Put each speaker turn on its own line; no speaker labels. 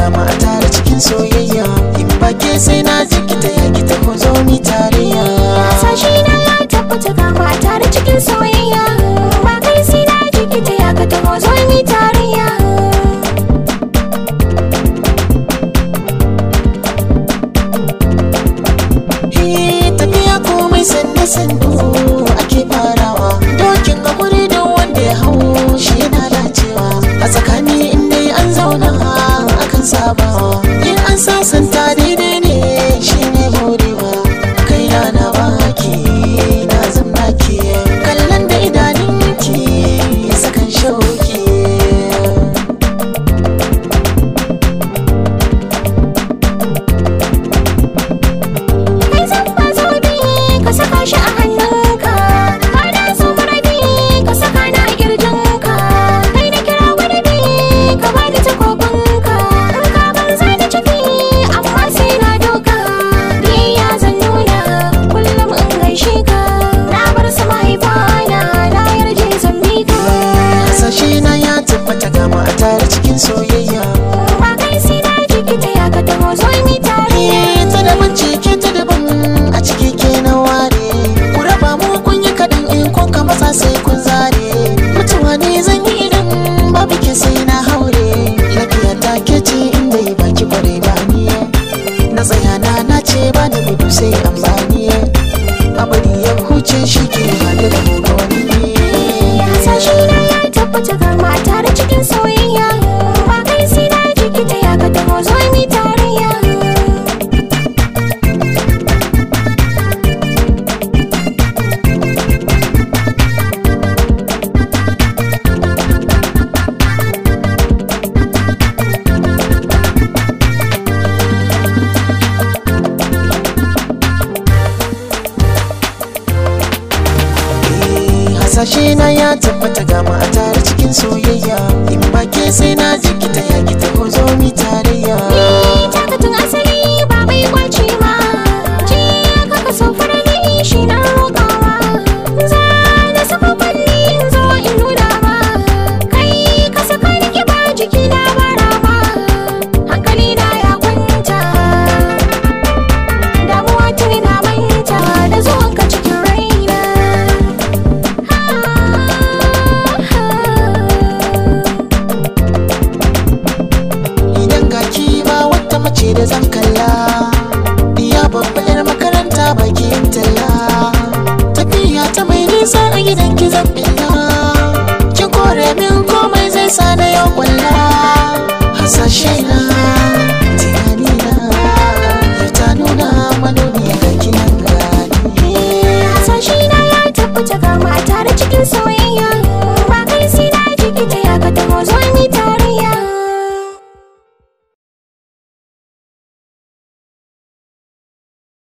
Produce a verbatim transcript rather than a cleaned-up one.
gama a tare cikin soyayya. In ba ke sai na jikita ya ki taho zo mi tarayya.
Hasashe na ya tabbata gama a tare cikin soyayya. Ba kai sai na jikita ya ka taho zo mi tarayya.
Tafiya komai sannu sannu ake farawa. Dokin hakuri da wanda ya hau shi yana dacewa. A tsakani inda an zauna akan sabawa. In an sasanta daidai ne shi ne morewa. Kaina na baki na zamna ki, kallon da idanunki sakan shauki.
Ka saka shi a hannunka, ka da su marabi ka saka na kirjinka. Kai da kira wani bi ka bani takobinka. In ka banza da ciki amma sai na doka. Biyayya zan nuna kullum in gaishe ka. Na bar su mahaifana na yarje zan bi ka.
Hasashe na ya tabbata gama a tare cikin soyayya.
Ba kai sai na jikita ya ka taho zo mi tare.
Ta daban cike ta daban a ciki ke na ware. Ku raba mu kun yi kaɗan in kun ka matsa sai kun zare. Mutuwa ne zan yi idan babu ke sai na haure. Lafiya ta ke ce inda yi baki kware ba ni. Na tsaya na na ce ba da gudu sai an bani. Abadi ya huce shi ke hada da mu ga wani.
Hasashe na ya tabbata gama a tare cikin soyayya. Ba kai sai na jikita ya ka taho zo mi tarayya.
Hasashe na ya tabbata gama a tare cikin soyayya. In ba ke sai na jikita ya ki taho zo mi tarayya.
Ni takatun asali ba mai kwace ma. Je ka ka so farani shi na roƙawa. Za na saka fanni in zo in nuna ma. Kai ka saka ni kiba jiki na bara ma. Hankali na ya kwanta, damuwa tuni na manta da zuwanka cikin raina.
Idan ga ki ba wata mace da zan kalla. Iya babba yar makaranta bakin talla. Tafiya ta mai nisa a gidan ki zan billa.